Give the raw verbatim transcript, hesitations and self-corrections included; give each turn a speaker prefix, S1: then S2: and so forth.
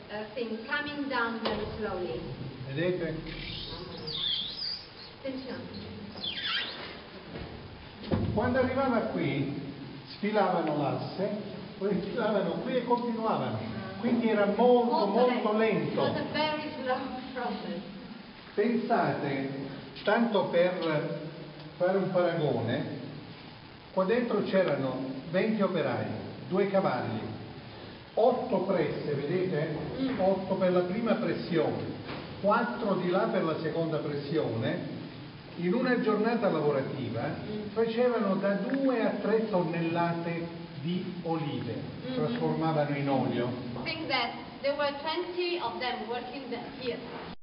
S1: uh, thing coming down very slowly.
S2: Vedete?
S1: Attenzione.
S2: Quando arrivava qui, sfilavano l'asse, poi sfilavano qui e continuavano. Quindi era molto, molto lento.
S1: It was a very slow process.
S2: Pensate, tanto per fare un paragone, qua dentro c'erano venti operai, due cavalli, otto presse, vedete? otto per la prima pressione, quattro di là per la seconda pressione. In una giornata lavorativa facevano da due a tre tonnellate di olive, trasformavano in olio.
S1: Think that there were twenty of them working here.